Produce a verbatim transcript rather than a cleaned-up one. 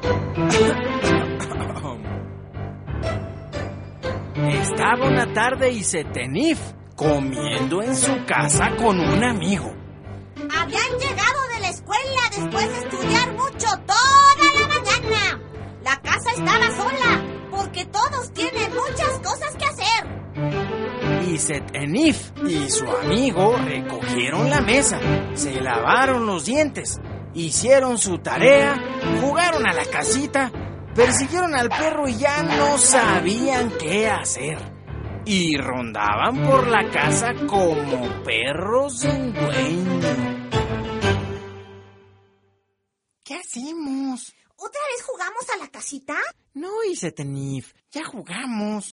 Estaba una tarde Isetenif comiendo en su casa con un amigo. Habían llegado de la escuela después de estudiar mucho toda la mañana. La casa estaba sola porque todos tienen muchas cosas que hacer. Isetenif y su amigo recogieron la mesa, se lavaron los dientes, hicieron su tarea, jugaron a la casita, persiguieron al perro y ya no sabían qué hacer. Y rondaban por la casa como perros sin dueño. ¿Qué hacemos? ¿Otra vez jugamos a la casita? No, Isetenif, ya jugamos.